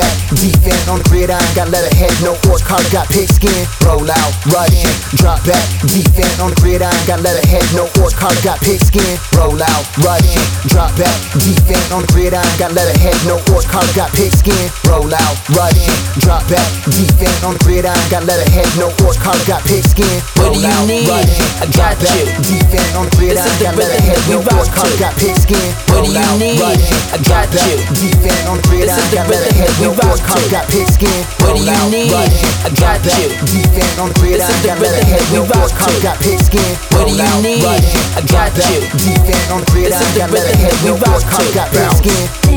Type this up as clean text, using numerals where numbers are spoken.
back, defend on the gridiron. Got letterhead, no horse collar, got pigskin. Roll out, rush in, drop back, defend on the gridiron. Got letterhead, no horse collar, got pigskin. Roll out, rush in, drop back, defend on the gridiron. Got letterhead, no horse collar, got pigskin. Roll out, rush in, drop back, defend on the gridiron. Got letterhead, no horse collar, got pigskin. What do you need? I got you. Defend on the gridiron. Got letterhead, no horse collar, got pigskin. What do you need? I got you. Defend on the gridiron. Got letterhead, no horse collar, got pigskin. What do you need? I got you. Defend on the gridiron. Got letterhead, no horse collar, got pigskin. What do you need? I got you. Defend on the gridiron. Got letterhead, no horse collar, got pigskin.